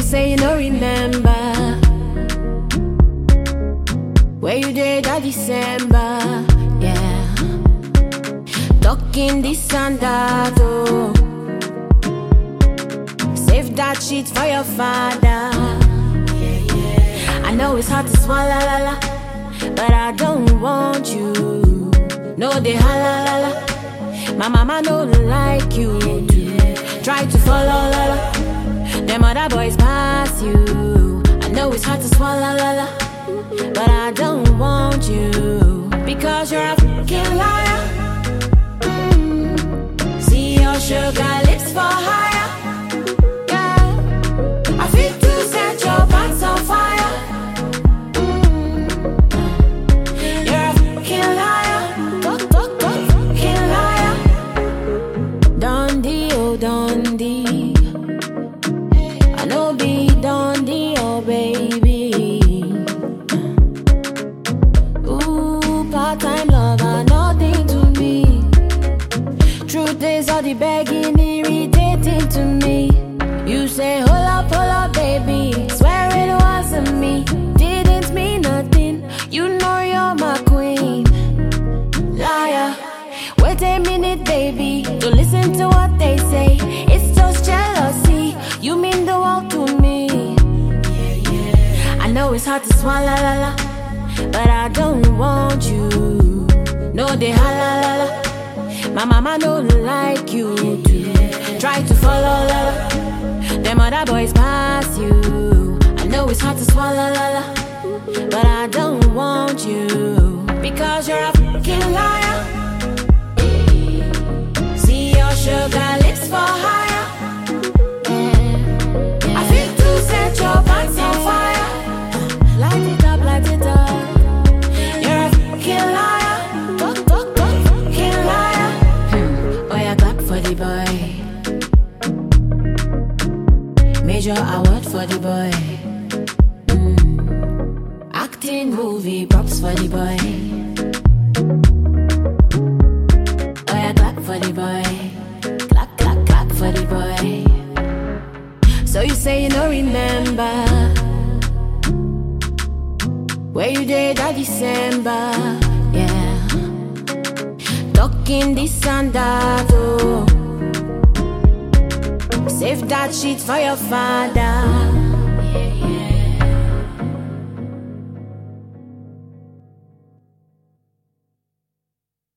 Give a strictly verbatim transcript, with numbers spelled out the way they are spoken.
say you don't remember where you did that December, yeah. Talking this and that, oh. Save that shit for your father. Yeah, yeah. I know it's hard to swallow, la, la, but I don't want you. No, they holla, la, la. My mama don't like you to try to follow, la, la. Them other boys pass you. I know it's hard to swallow, la, la, but I don't want you because you're a fucking liar. Mm. See your sugar lips for higher. Yeah, I feel to set your pants on fire. Mm. You're a fucking liar. Talk, talk, talk, fucking liar. Dundee, oh Dundee. I know be Dundee, oh baby. Part-time lover, nothing to me. Truth is all the begging irritating to me. You say hold up, hold up, baby. Swear it wasn't me. Didn't mean nothing. You know you're my queen. Liar. Wait a minute, baby. Don't listen to what they say. It's just jealousy. You mean the world to me. Yeah, yeah. I know it's hard to swallow, la la, but I don't want you. No, they holla, la, la. My mama don't like you to try to follow, la, la. Them other boys pass you. I know it's hard to swallow, la, la, but I don't want you because you're a fucking liar. See your sugar lips for higher. Yeah. I feel to set your pants on fire. Light it up, light it up. Major award for the boy. Mm. Acting, movie, props for the boy. Oh yeah, clap for the boy. Clap, clap, clap for the boy. So you say you don't remember where you did that December, yeah. Talking this and that, oh. Save that shit for your father.